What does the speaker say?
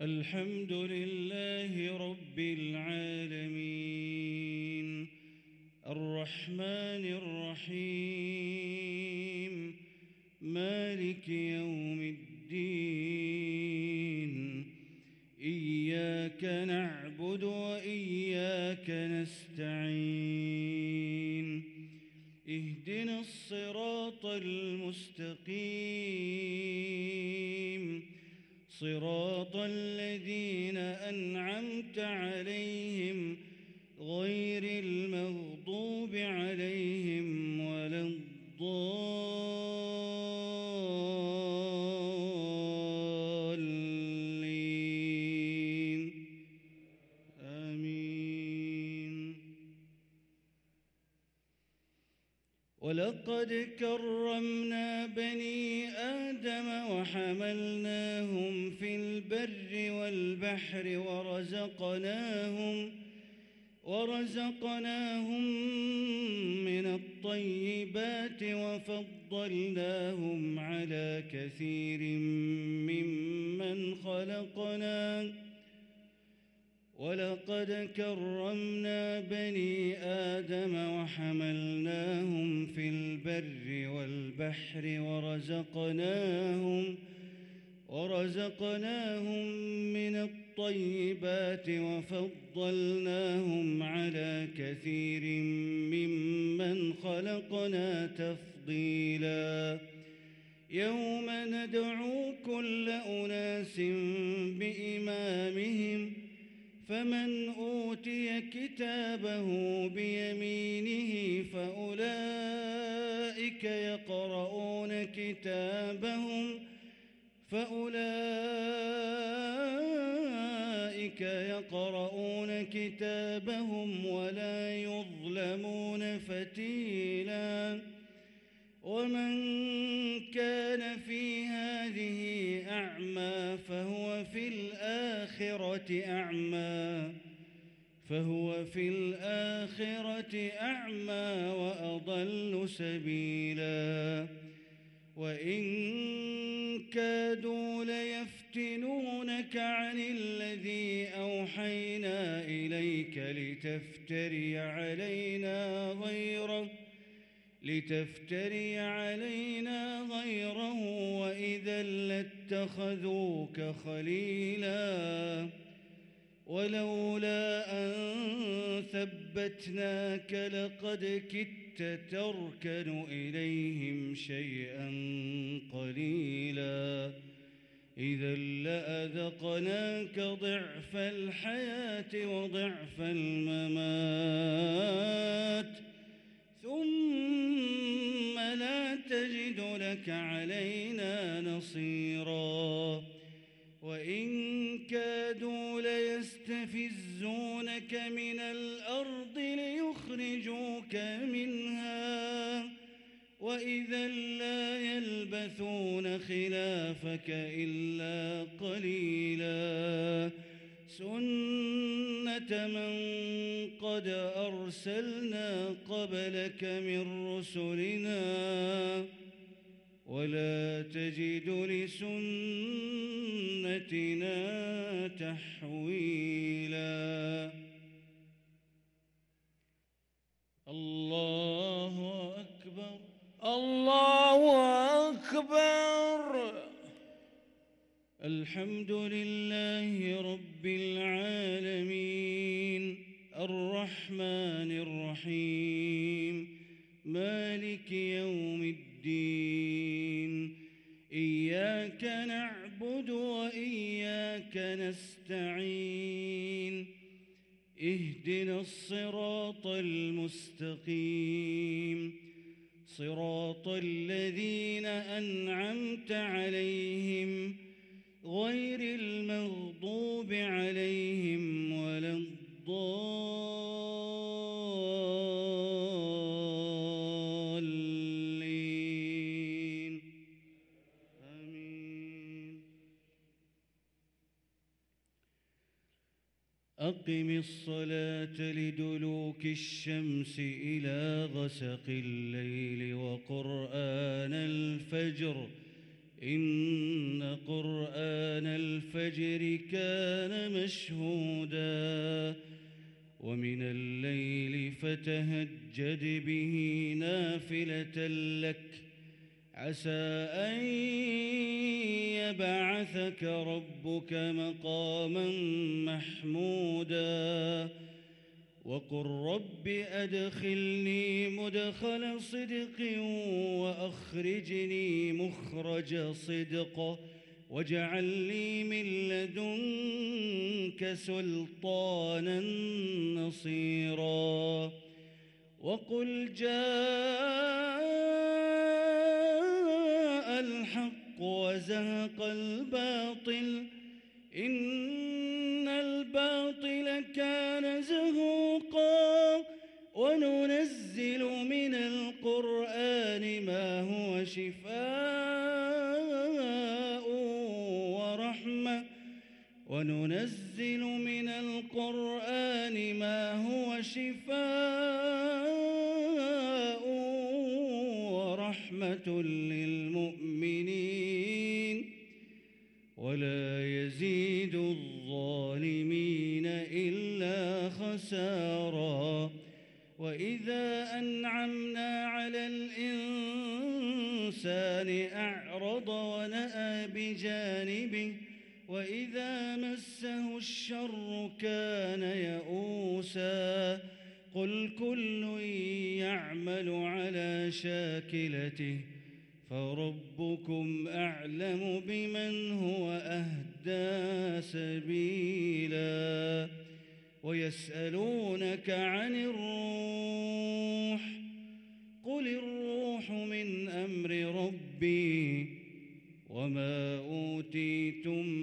الحمد لله رب العالمين الرحمن الرحيم مالك يوم الدين إياك نعبد وإياك نستعين اهدنا الصراط المستقيم صراط الذين أنعمت عليهم غير المغضوب عليهم ولا الضالين آمين. ولقد كرمنا بني آدم وحملناهم في البر والبحر ورزقناهم من الطيبات وفضلناهم على كثير ممن خلقنا. ولقد كرمنا بني آدم وحملناهم في البر والبحر ورزقناهم من الطيبات وفضلناهم على كثير ممن خلقنا تفضيلا. يوم ندعو كل أناس بإمامهم فمن أوتي كتابه بيمينه فأولئك يقرؤون كتابهم ولا يظلمون فتيلا. ومن كان في هذه أعمى فهو في الآخرة أعمى وأضل سبيلا. وإن كادوا ليفتنونك عن الذي أوحينا إليك لتفتري علينا غيره وإذا لاتخذوك خليلا. ولولا أن ثبتناك لقد كدت تركن إليهم شيئا قليلا. إذا لأذقناك ضعف الحياة وضعف الممات ثم لا تجد لك علينا نصيرا. وإن كادوا ليستفزونك من الأرض ليخرجوك منها وإذا لا يلبثون خلافك إلا قليلا. سنة من قد أرسلنا قبلك من رسلنا ولا تجد لسنتنا تحويلا. الله أكبر الله أكبر. الحمد لله رب العالمين الرحمن الرحيم مالك يوم الدين إياك نعبد وإياك نستعين اهدنا الصراط المستقيم صراط الذين أنعمت عليهم غير المغضوب عليهم ولا الضالين آمين. أقم الصلاة لدلوك الشمس إلى غسق الليل وقرآن الفجر إن قرآن الفجر والفجر كان مشهودا ومن الليل فتهجد به نافلة لك عسى أن يبعثك ربك مقاما محمودا وقل رب أدخلني مدخل صدق وأخرجني مخرج صدق واجعل لي من لدنك سلطانا نصيرا وقل جاء الحق وزهق الباطل إن الباطل كان زهوقا وننزل من القرآن ما هو شفاء ورحمة للمؤمنين ولا يزيد الظالمين إلا خسارا وإذا أنعمنا على الإنسان أعرض ونأى بجانبه وإذا مسه الشر كان يئوسا قل كل يعمل على شاكلته فربكم أعلم بمن هو أهدى سبيلا ويسألونك عن الروح قل الروح من أمر ربي وما أوتيتم